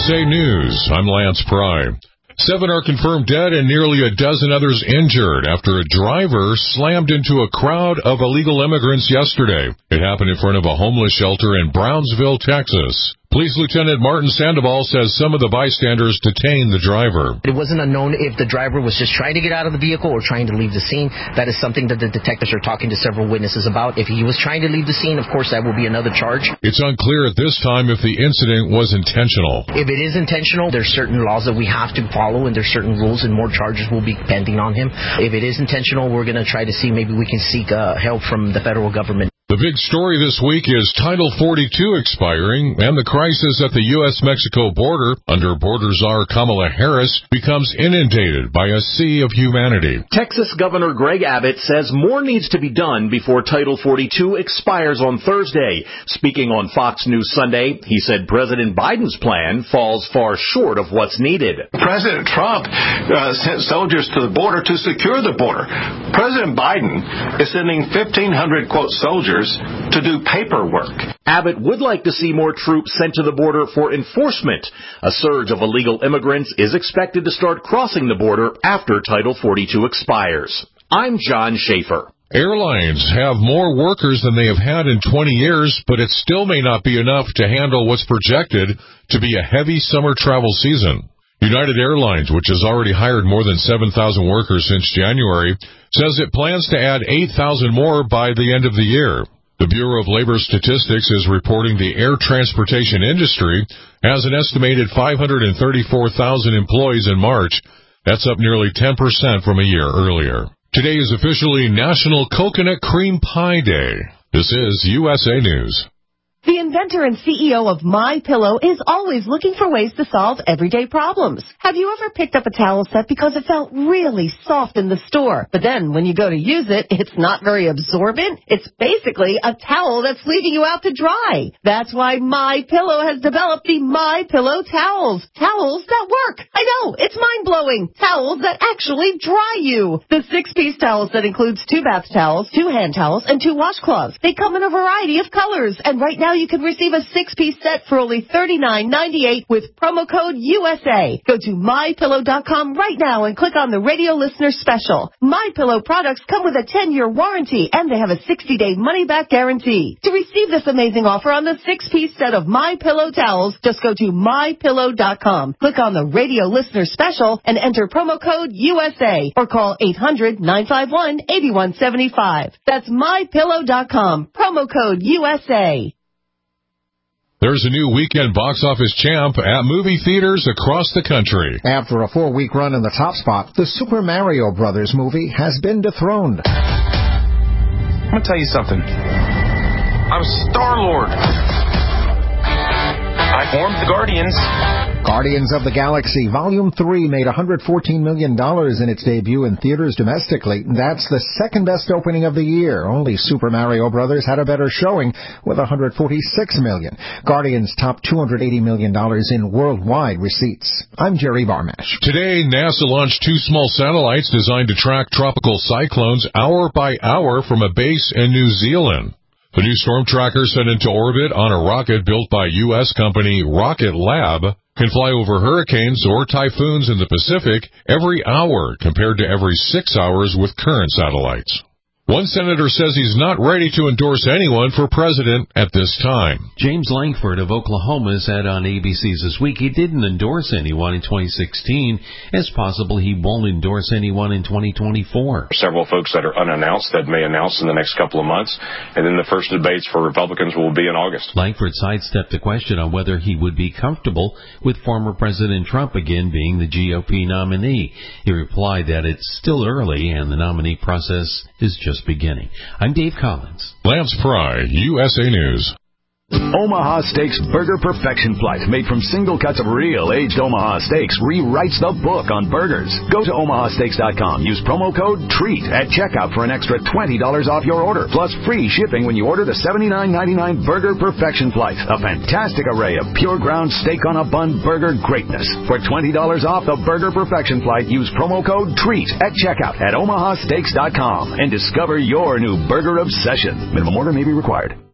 USA News, I'm Lance Pry. 7 are confirmed dead and nearly a dozen others injured after a driver slammed into a crowd of illegal immigrants yesterday. It happened in front of a homeless shelter in Brownsville, Texas. Police Lieutenant Martin Sandoval says some of the bystanders detained the driver. It wasn't unknown if the driver was just trying to get out of the vehicle or trying to leave the scene. That is something that the detectives are talking to several witnesses about. If he was trying to leave the scene, of course, that will be another charge. It's unclear at this time if the incident was intentional. If it is intentional, there's certain laws that we have to follow, and there's certain rules, and more charges will be pending on him. If it is intentional, we're going to try to see maybe we can seek help from the federal government. The big story this week is Title 42 expiring, and the crisis at the U.S.-Mexico border under border czar Kamala Harris becomes inundated by a sea of humanity. Texas Governor Greg Abbott says more needs to be done before Title 42 expires on Thursday. Speaking on Fox News Sunday, he said President Biden's plan falls far short of what's needed. President Trump sent soldiers to the border to secure the border. President Biden is sending 1,500, quote, soldiers to do paperwork. Abbott would like to see more troops sent to the border for enforcement. A surge of illegal immigrants is expected to start crossing the border after Title 42 expires. I'm John Schaefer. Airlines have more workers than they have had in 20 years, but it still may not be enough to handle what's projected to be a heavy summer travel season. United Airlines, which has already hired more than 7,000 workers since January, says it plans to add 8,000 more by the end of the year. The Bureau of Labor Statistics is reporting the air transportation industry has an estimated 534,000 employees in March. That's up nearly 10% from a year earlier. Today is officially National Coconut Cream Pie Day. This is USA News. The inventor and CEO of MyPillow is always looking for ways to solve everyday problems. Have you ever picked up a towel set because it felt really soft in the store, but then when you go to use it, it's not very absorbent? It's basically a towel that's leaving you out to dry. That's why MyPillow has developed the MyPillow towels. Towels that work. I know, it's mind-blowing. Towels that actually dry you. The 6-piece towel set includes 2 bath towels, 2 hand towels, and 2 washcloths. They come in a variety of colors, and right now you can receive a 6-piece set for only $39.98 with promo code USA. Go to MyPillow.com right now and click on the radio listener special. MyPillow products come with a 10-year warranty, and they have a 60-day money-back guarantee. To receive this amazing offer on the 6-piece set of MyPillow towels, just go to MyPillow.com. Click on the radio listener special and enter promo code USA or call 800-951-8175. That's MyPillow.com. Promo code USA. There's a new weekend box office champ at movie theaters across the country. After a 4-week run in the top spot, the Super Mario Brothers movie has been dethroned. I'm going to tell you something. I'm Star-Lord. I formed the Guardians. Guardians of the Galaxy Volume 3 made $114 million in its debut in theaters domestically. That's the second best opening of the year. Only Super Mario Brothers had a better showing with $146 million. Guardians topped $280 million in worldwide receipts. I'm Jerry Barmash. Today, NASA launched 2 small satellites designed to track tropical cyclones hour by hour from a base in New Zealand. The new storm tracker sent into orbit on a rocket built by U.S. company Rocket Lab can fly over hurricanes or typhoons in the Pacific every hour compared to every 6 hours with current satellites. One senator says he's not ready to endorse anyone for president at this time. James Lankford of Oklahoma said on ABC's This Week he didn't endorse anyone in 2016. It's possible he won't endorse anyone in 2024. Several folks that are unannounced that may announce in the next couple of months, and then the first debates for Republicans will be in August. Langford sidestepped the question on whether he would be comfortable with former President Trump again being the GOP nominee. He replied that it's still early and the nominee process is just beginning. I'm Dave Collins. Lance Pry, USA News. Omaha Steaks Burger Perfection Flight, made from single cuts of real aged Omaha steaks, rewrites the book on burgers. Go to omahasteaks.com. Use promo code TREAT at checkout for an extra $20 off your order, plus free shipping when you order the $79.99 Burger Perfection Flight. A fantastic array of pure ground steak on a bun burger greatness. For $20 off the Burger Perfection Flight, use promo code TREAT at checkout at omahasteaks.com and discover your new burger obsession. Minimum order may be required.